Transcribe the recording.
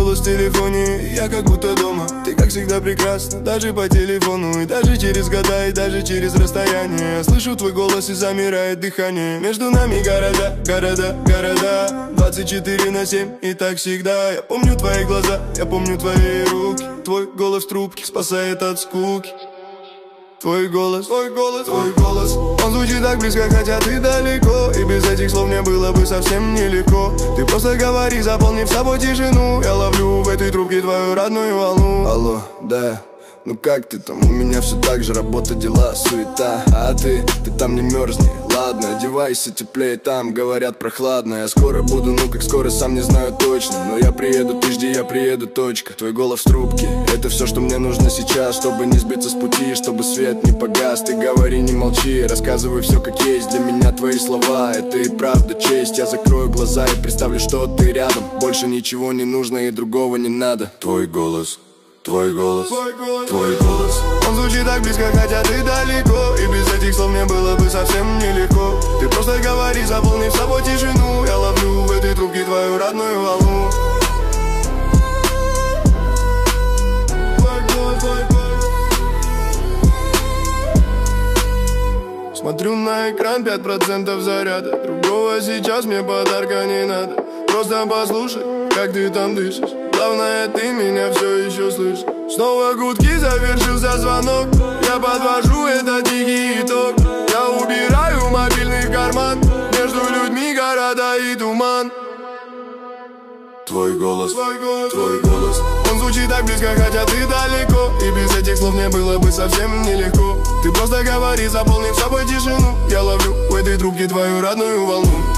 голос в телефоне, я как будто дома. Ты как всегда прекрасна, даже по телефону. И даже через года, и даже через расстояние. Я слышу твой голос и замирает дыхание. Между нами города, города, города. 24/7 и так всегда. Я помню твои глаза, я помню твои руки. Твой голос в трубке спасает от скуки. Твой голос, твой голос, твой голос. Он звучит так близко, хотя ты далеко. И без этих слов мне было бы совсем нелегко. Ты просто говори, заполнив собой тишину. Я ловлю в этой трубке твою родную волну. Алло, да, ну как ты там? У меня все так же, работа, дела, суета. А ты там не мерзни, ладно, одевайся теплее, там говорят прохладно. Я скоро буду, ну как скоро, сам не знаю точно. Но я приеду, ты жди, я приеду, точка. Твой голос в трубке, это все, что мне нужно сейчас. Чтобы не сбиться с пути, чтобы свет не погас. Ты говори, не молчи, рассказывай все как есть. Для меня твои слова, это и правда честь. Я закрою глаза и представлю, что ты рядом. Больше ничего не нужно и другого не надо. Твой голос, твой голос, твой голос. Он звучит так близко, хотя ты далеко. И без этих слов мне было бы совсем нелегко. Ты просто говори, заполнив собой тишину. Я ловлю в этой трубке твою родную волну. Твой голос, твой голос. Смотрю на экран, 5% заряда. Другого сейчас мне подарка не надо. Просто послушай, как ты там дышишь. Главное, ты меня все еще слышишь. Снова гудки, завершился звонок. Я подвожу этот тихий итог. Я убираю мобильный в карман. Между людьми города и туман. Твой голос, твой голос, твой голос. Он звучит так близко, хотя ты далеко. И без этих слов мне было бы совсем нелегко. Ты просто говори, заполнив собой тишину. Я ловлю в этой трубке твою родную волну.